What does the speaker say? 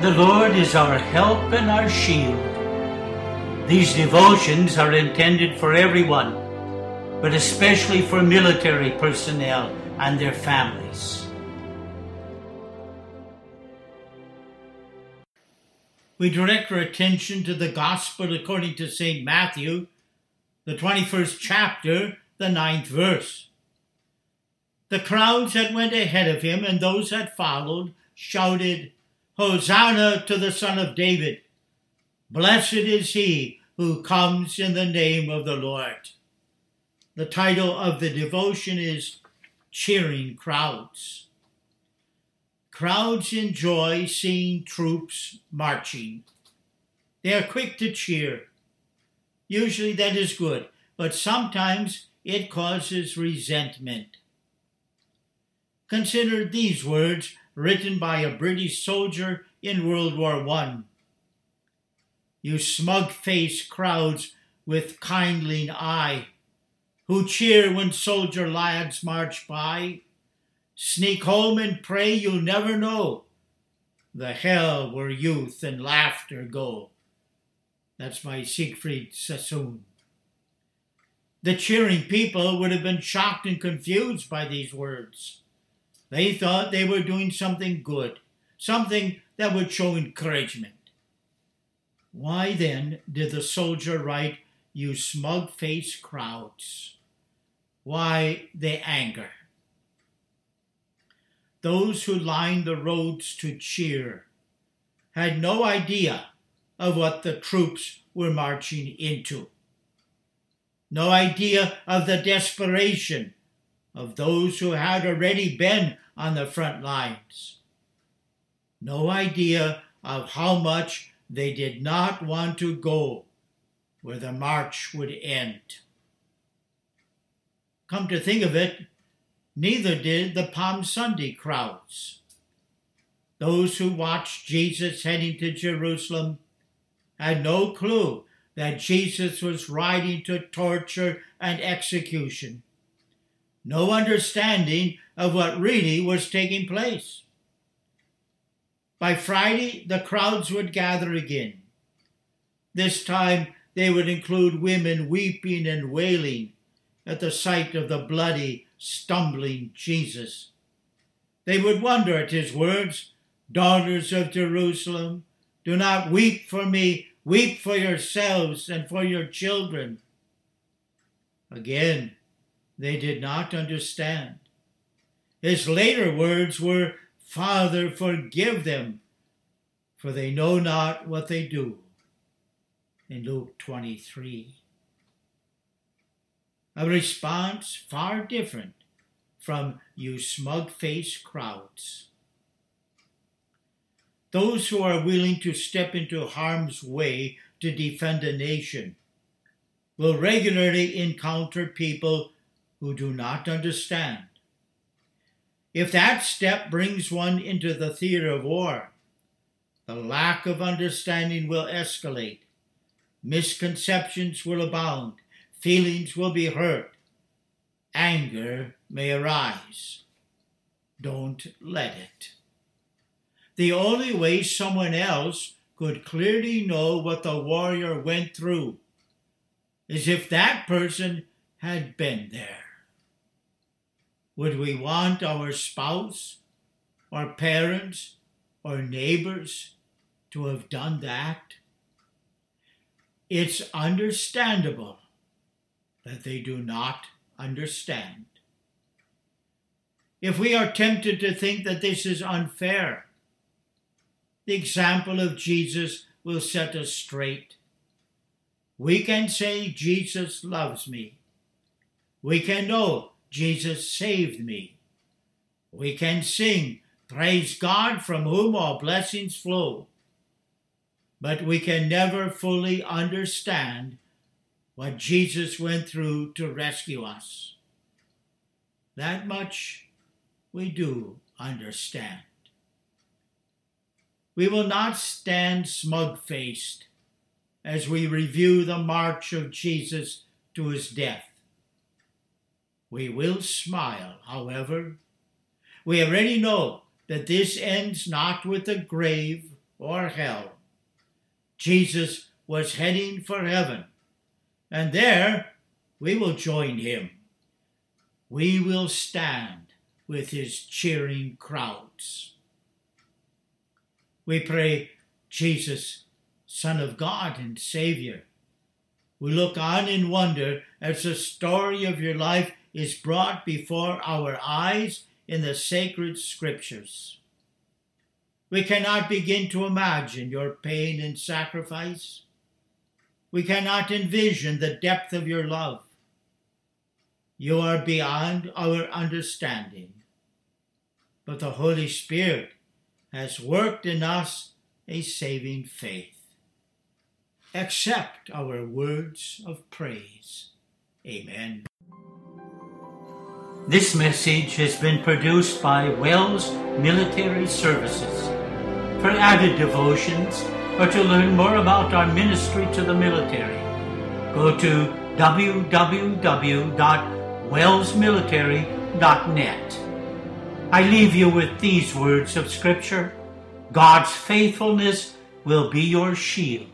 The Lord is our help and our shield. These devotions are intended for everyone, but especially for military personnel and their families. We direct our attention to the Gospel according to St. Matthew, the 21st chapter, the 9th verse. The crowds that went ahead of him and those that followed shouted, "Hosanna to the Son of David! Blessed is he who comes in the name of the Lord." The title of the devotion is Cheering Crowds. Crowds enjoy seeing troops marching. They are quick to cheer. Usually that is good, but sometimes it causes resentment. Consider these words written by a British soldier in World War I. "You smug-faced crowds with kindling eye, who cheer when soldier lads march by, sneak home and pray you'll never know the hell where youth and laughter go." That's by Siegfried Sassoon. The cheering people would have been shocked and confused by these words. They thought they were doing something good, something that would show encouragement. Why then did the soldier write, "You smug-faced crowds"? Why the anger? Those who lined the roads to cheer had no idea of what the troops were marching into. No idea of the desperation of those who had already been on the front lines. No idea of how much they did not want to go where the march would end. Come to think of it, neither did the Palm Sunday crowds. Those who watched Jesus heading to Jerusalem had no clue that Jesus was riding to torture and execution. No understanding of what really was taking place. By Friday, the crowds would gather again. This time, they would include women weeping and wailing at the sight of the bloody, stumbling Jesus. They would wonder at his words, "Daughters of Jerusalem, do not weep for me, weep for yourselves and for your children." Again, they did not understand. His later words were, "Father, forgive them, for they know not what they do," in Luke 23. A response far different from "you smug-faced crowds." Those who are willing to step into harm's way to defend a nation will regularly encounter people who do not understand. If that step brings one into the theater of war, the lack of understanding will escalate. Misconceptions will abound. Feelings will be hurt. Anger may arise. Don't let it. The only way someone else could clearly know what the warrior went through is if that person had been there. Would we want our spouse or parents or neighbors to have done that? It's understandable that they do not understand. If we are tempted to think that this is unfair, the example of Jesus will set us straight. We can say, "Jesus loves me." We can know Jesus saved me. We can sing, "Praise God from whom all blessings flow." But we can never fully understand what Jesus went through to rescue us. That much we do understand. We will not stand smug-faced as we review the march of Jesus to his death. We will smile, however. We already know that this ends not with the grave or hell. Jesus was heading for heaven, and there we will join him. We will stand with his cheering crowds. We pray, Jesus, Son of God and Savior. We look on in wonder as the story of your life is brought before our eyes in the sacred scriptures. We cannot begin to imagine your pain and sacrifice. We cannot envision the depth of your love. You are beyond our understanding. But the Holy Spirit has worked in us a saving faith. Accept our words of praise. Amen. This message has been produced by Wells Military Services. For added devotions or to learn more about our ministry to the military, go to www.wellsmilitary.net. I leave you with these words of Scripture. God's faithfulness will be your shield.